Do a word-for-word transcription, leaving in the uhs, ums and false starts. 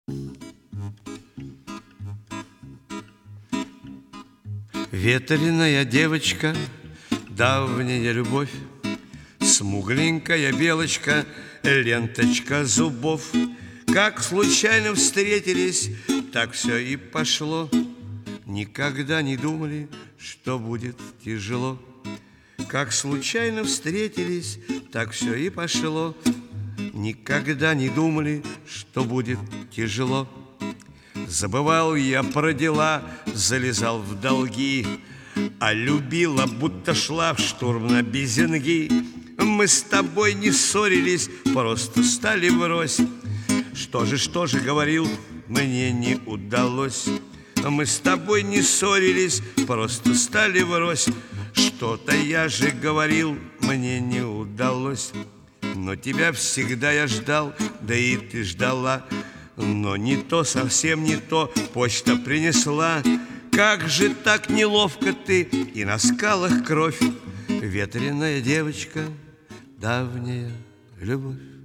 Ветреная девочка, давняя любовь, смугленькая белочка, ленточка зубов. Как случайно встретились, так все и пошло. Никогда не думали, что будет тяжело. Как случайно встретились, так все и пошло. Никогда не думали, что будет тяжело. Забывал я про дела, залезал в долги, а любила, будто шла в штурм на Безенги. Мы с тобой не ссорились, просто стали врозь. Что же, что же говорил, мне не удалось. Мы с тобой не ссорились, просто стали врозь. Что-то я же говорил, мне не удалось. Но тебя всегда я ждал, да и ты ждала. Но не то, совсем не то почта принесла. Как же так неловко ты, и на скалах кровь. Ветреная девочка, давняя любовь.